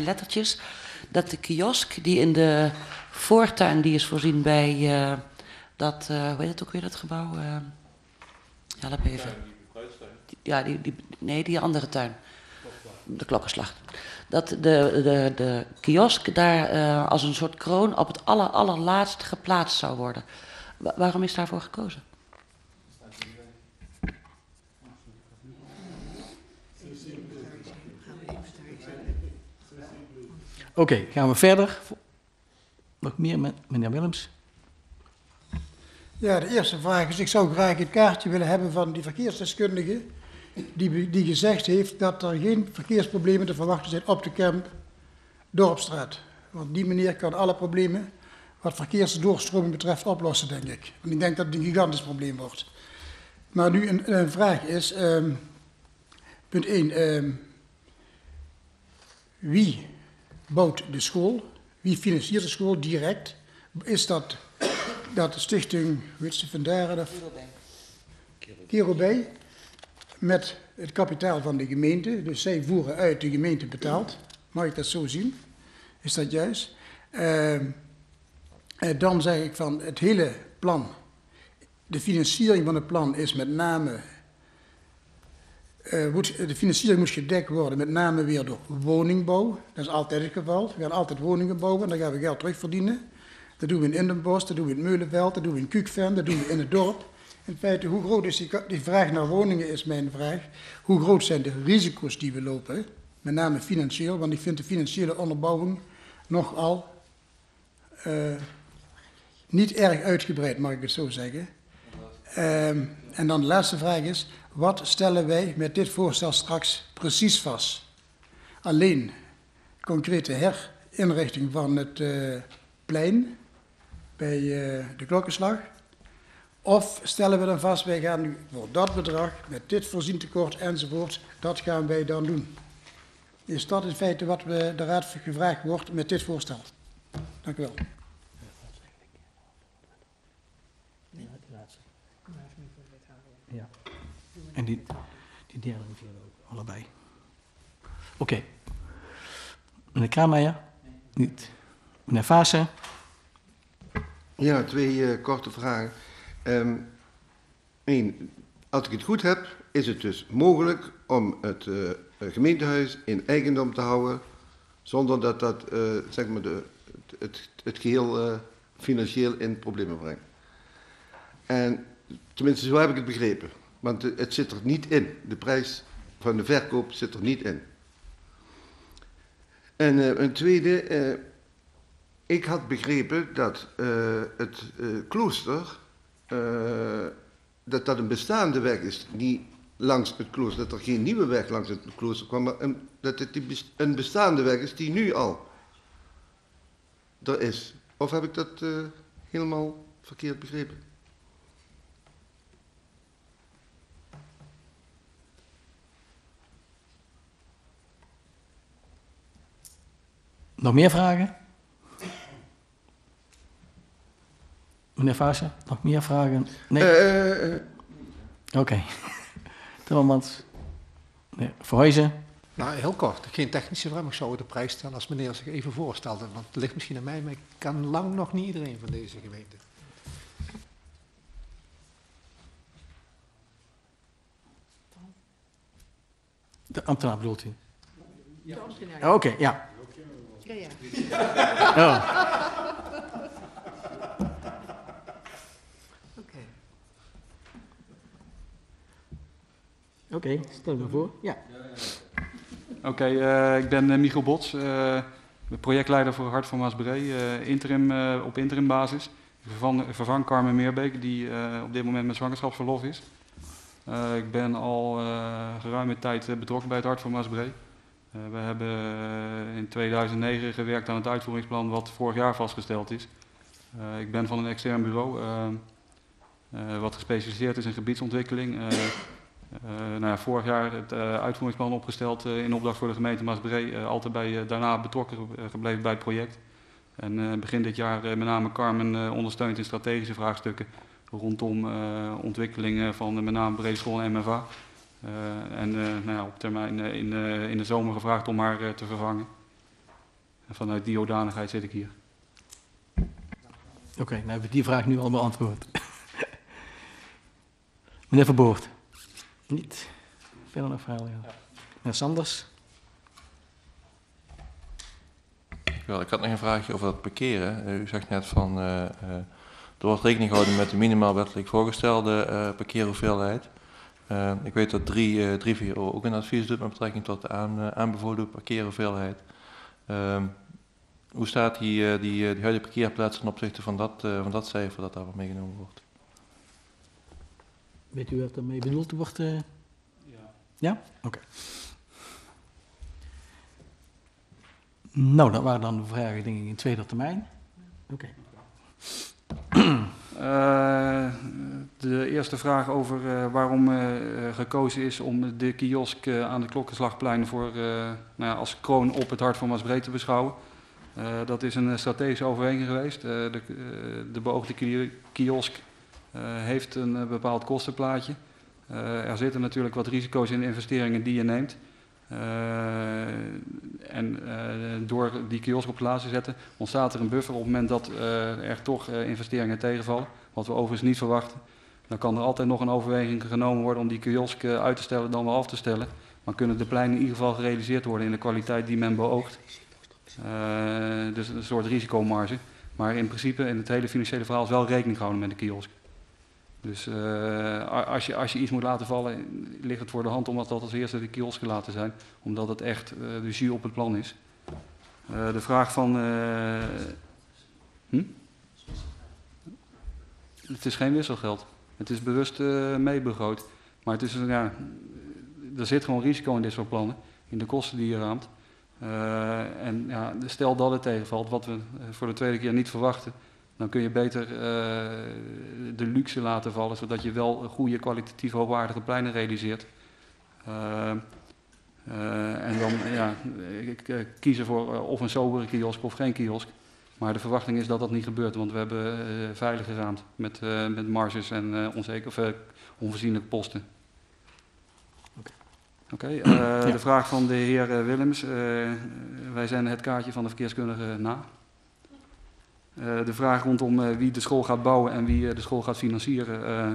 kleine lettertjes, dat de kiosk die in de voortuin die is voorzien bij dat, hoe heet het ook weer, dat gebouw? Help even. Ja, die andere tuin. De klokkenslag. Dat de kiosk daar als een soort kroon op het allerlaatst geplaatst zou worden. Waarom is daarvoor gekozen? Oké, gaan we verder. Nog meer met meneer Willems? Ja, de eerste vraag is, ik zou graag het kaartje willen hebben van die verkeersdeskundige die gezegd heeft dat er geen verkeersproblemen te verwachten zijn op de Kemp Dorpstraat. Want die meneer kan alle problemen wat verkeersdoorstroming betreft oplossen, denk ik. En ik denk dat het een gigantisch probleem wordt. Maar nu een vraag is, punt 1, wie bouwt de school? Wie financiert de school direct? Is dat de stichting, hoe heet ze vandaar? Kerobij. Met het kapitaal van de gemeente. Dus zij voeren uit, de gemeente betaalt. Mag ik dat zo zien? Is dat juist? Dan zeg ik van het hele plan. De financiering van het plan is met name. De financiering moet gedekt worden, met name weer door woningbouw. Dat is altijd het geval. We gaan altijd woningen bouwen en dan gaan we geld terugverdienen. Dat doen we in Indenbosch, dat doen we in het Meulenveld, dat doen we in Kuukven, dat doen we in het dorp. In feite, hoe groot is die vraag naar woningen is mijn vraag. Hoe groot zijn de risico's die we lopen? Met name financieel, want ik vind de financiële onderbouwing nogal niet erg uitgebreid, mag ik het zo zeggen. En dan de laatste vraag is, wat stellen wij met dit voorstel straks precies vast? Alleen concrete herinrichting van het plein bij de klokkenslag. Of stellen we dan vast, wij gaan nu voor dat bedrag, met dit voorzien tekort enzovoort, dat gaan wij dan doen. Is dat in feite wat de raad gevraagd wordt met dit voorstel? Dank u wel. Ja. En die derde en vierde ook, allebei. Oké. Meneer Kraameijer? Niet. Meneer Vaassen? Ja, twee korte vragen. Eén, als ik het goed heb, is het dus mogelijk om het gemeentehuis in eigendom te houden, zonder dat dat zeg maar het geheel financieel in problemen brengt. En tenminste, zo heb ik het begrepen. Want het zit er niet in. De prijs van de verkoop zit er niet in. En een tweede, ik had begrepen dat het klooster, dat een bestaande weg is, niet langs het klooster, dat er geen nieuwe weg langs het klooster kwam, maar dat het een bestaande weg is die nu al er is. Of heb ik dat helemaal verkeerd begrepen? Nog meer vragen? Meneer Vaassen, nog meer vragen? Nee? Oké. Timmermans. Nee. Verhuizen? Nou, heel kort. Geen technische vraag, maar ik zou de prijs stellen als meneer zich even voorstelde. Want het ligt misschien aan mij, maar ik kan lang nog niet iedereen van deze gemeente. De ambtenaar bedoelt u? Ja. De ambtenaar. Oké, ja. Ja. Oh. Oké, stel me voor. Ja. Oké, ik ben Michiel Bots, projectleider voor Hart van Maasbree, op interimbasis. Ik vervang Carmen Meerbeek, die op dit moment met zwangerschapsverlof is. Ik ben al geruime tijd betrokken bij het Hart van Maasbree. We hebben in 2009 gewerkt aan het uitvoeringsplan wat vorig jaar vastgesteld is. Ik ben van een extern bureau wat gespecialiseerd is in gebiedsontwikkeling. Vorig jaar het uitvoeringsplan opgesteld in opdracht voor de gemeente Maasbree. Altijd daarna betrokken gebleven bij het project. En begin dit jaar met name Carmen ondersteund in strategische vraagstukken rondom ontwikkelingen van met name Brede School en MFA. Op termijn in de zomer gevraagd om haar te vervangen. En vanuit die hoedanigheid zit ik hier. Oké, nou hebben we die vraag nu al beantwoord. Meneer Verboort. Niet. Verder nog verhaal, ja. Meneer Sanders. Ik had nog een vraagje over het parkeren. U zegt net van, er wordt rekening gehouden met de minimaal wettelijk voorgestelde parkeerhoeveelheid. Ik weet dat 3 ook een advies doet met betrekking tot de aanbevolen parkeerhoeveelheid. Hoe staat die huidige parkeerplaats ten opzichte van dat cijfer dat daarvoor meegenomen wordt? Weet u wat ermee bedoeld wordt? Ja. Ja? Oké. Nou, dat waren dan de vragen, denk ik, in tweede termijn. Oké. De eerste vraag over waarom gekozen is om de kiosk aan de Klokkenslagplein als kroon op het Hart van Maasbree te beschouwen. Dat is een strategische overweging geweest. De beoogde kiosk heeft een bepaald kostenplaatje. Er zitten natuurlijk wat risico's in de investeringen die je neemt. Door die kiosk op plaats te zetten ontstaat er een buffer op het moment dat er toch investeringen tegenvallen. Wat we overigens niet verwachten. Dan kan er altijd nog een overweging genomen worden om die kiosk uit te stellen dan wel af te stellen. Maar kunnen de pleinen in ieder geval gerealiseerd worden in de kwaliteit die men beoogt. Dus een soort risicomarge. Maar in principe in het hele financiële verhaal is wel rekening gehouden met de kiosk. Dus als je iets moet laten vallen, ligt het voor de hand om dat als eerste de kiosk te laten zijn. Omdat het echt de jus op het plan is. De vraag van... Het is geen wisselgeld. Het is bewust meebegroot. Maar het is, er zit gewoon risico in dit soort plannen. In de kosten die je raamt. Stel dat het tegenvalt, wat we voor de tweede keer niet verwachten. Dan kun je beter de luxe laten vallen, zodat je wel goede, kwalitatief hoogwaardige pleinen realiseert. En dan kiezen voor of een sobere kiosk of geen kiosk. Maar de verwachting is dat dat niet gebeurt, want we hebben veilig geraamd met marges en onvoorziene posten. Oké. De vraag van de heer Willems. Wij zijn het kaartje van de verkeerskundige na. De vraag rondom wie de school gaat bouwen en wie de school gaat financieren.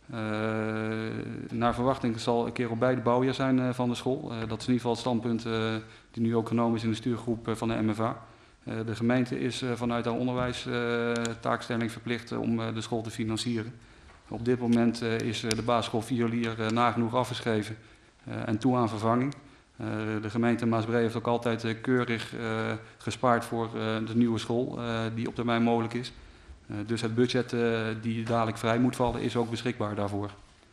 Naar verwachting zal een keer op beide bouwjaar zijn van de school. Dat is in ieder geval het standpunt die nu ook genomen is in de stuurgroep van de MFA. De gemeente is vanuit haar onderwijstaakstelling verplicht om de school te financieren. Op dit moment is de basisschool Violier nagenoeg afgeschreven en toe aan vervanging. De gemeente Maasbree heeft ook altijd keurig gespaard voor de nieuwe school die op termijn mogelijk is. Dus het budget die dadelijk vrij moet vallen is ook beschikbaar daarvoor.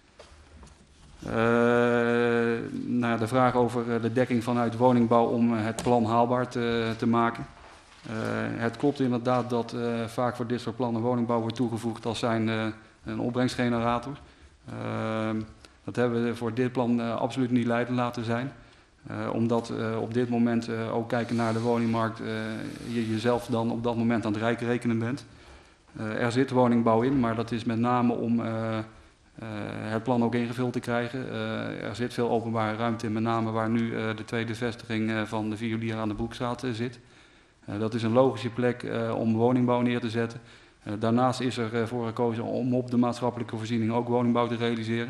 De vraag over de dekking vanuit woningbouw om het plan haalbaar te maken. Het klopt inderdaad dat vaak voor dit soort plannen woningbouw wordt toegevoegd als zijn een opbrengstgenerator. Dat hebben we voor dit plan absoluut niet leidend laten zijn. Omdat op dit moment ook kijken naar de woningmarkt, je jezelf dan op dat moment aan het rijk rekenen bent. Er zit woningbouw in, maar dat is met name om het plan ook ingevuld te krijgen. Er zit veel openbare ruimte in, met name waar nu de tweede vestiging van de Violier aan de Broekstraat zit. Dat is een logische plek om woningbouw neer te zetten. Daarnaast is er voor gekozen om op de maatschappelijke voorziening ook woningbouw te realiseren.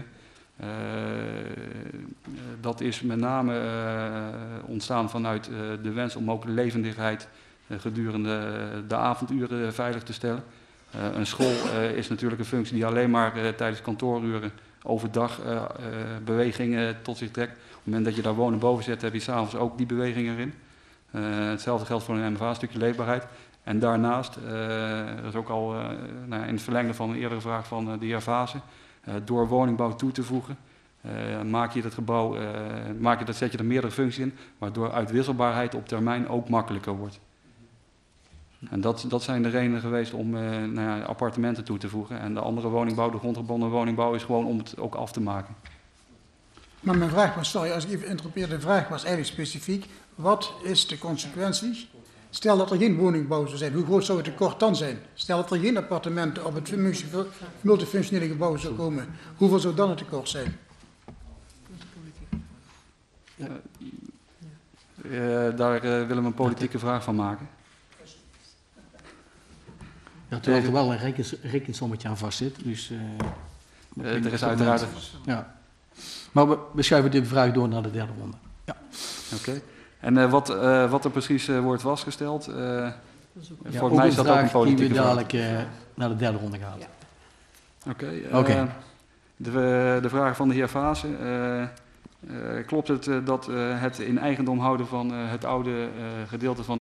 Dat is met name ontstaan vanuit de wens om ook de levendigheid gedurende de avonduren veilig te stellen. Een school is natuurlijk een functie die alleen maar tijdens kantooruren overdag bewegingen tot zich trekt. Op het moment dat je daar wonen boven zet, heb je s'avonds ook die beweging erin. Hetzelfde geldt voor een MFA, een stukje leefbaarheid. En daarnaast, dat is ook al in het verlengde van een eerdere vraag van de heer Vaassen, door woningbouw toe te voegen, zet je er meerdere functies in, waardoor uitwisselbaarheid op termijn ook makkelijker wordt. En dat zijn de redenen geweest om appartementen toe te voegen. En de andere woningbouw, de grondgebonden woningbouw, is gewoon om het ook af te maken. Maar mijn vraag was, sorry als ik even interrupeer, de vraag was eigenlijk specifiek. Wat is de consequentie? Stel dat er geen woningbouw zou zijn, hoe groot zou het tekort dan zijn? Stel dat er geen appartementen op het multifunctionele gebouw zou komen, hoeveel zou dan het tekort zijn? Daar willen we een politieke vraag van maken. Ja, terwijl er wel een rekensommetje aan vast zit. Dus, Er is uiteraard... Ja. Maar we schuiven dit vraag door naar de derde ronde. Ja. Oké. En wat er precies wordt vastgesteld, Ja, volgens mij is dat ook een die politieke we vraag. dadelijk naar de derde ronde gaan. Oké. Oké. De vraag van de heer Vaassen. Klopt het dat het in eigendom houden van het oude gedeelte van